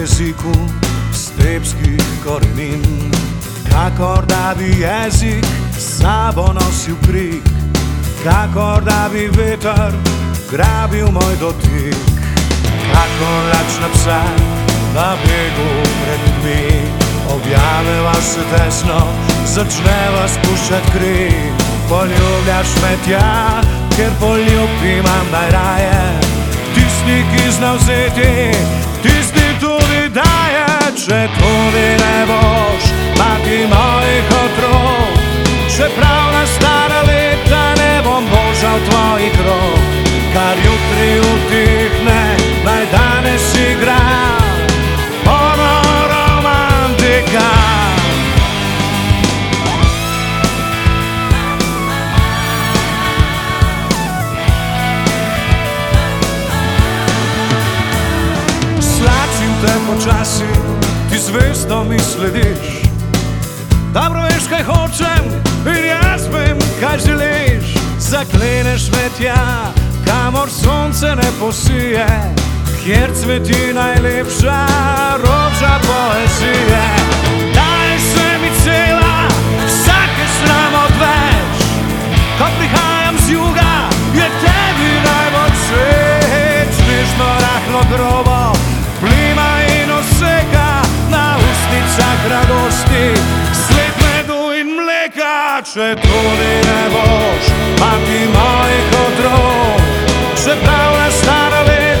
jeziku stepskih korenin, kakor da bi jezik sabo nosil krik, kakor da bi veter grabil moj dotik, kakor lačna psa na begu pred ljudmi. Objaveva se tesno, začneva spuščat kri. Poljubljaš me tja, ker poljub imam najraje. Tisti, ki zna vzeti, tisti tudi daje. Če tudi ne boš mati mojih otrok, čeprav na stara leta ne bom božal tvojih rok, kar jutri utihne, naj danes igra romantika. Slačim te počasi, ti zvezdo mi slediš. Dobro veš, kaj hočem in jaz vem, kaj želiš. Zakleneš me tja, kamor sonce ne posije, kjer cveti najlepša roža poezije. Daj se mi cela, vsake sram odveč. Ko prihajam z juga, je tebi najbolj všeč. Nežno, rahlo, grobo, plima in oseka, na ustnicah radosti, sled medu in mleka. Če tudi ne boš mati mojih otrok, čeprav na stara leta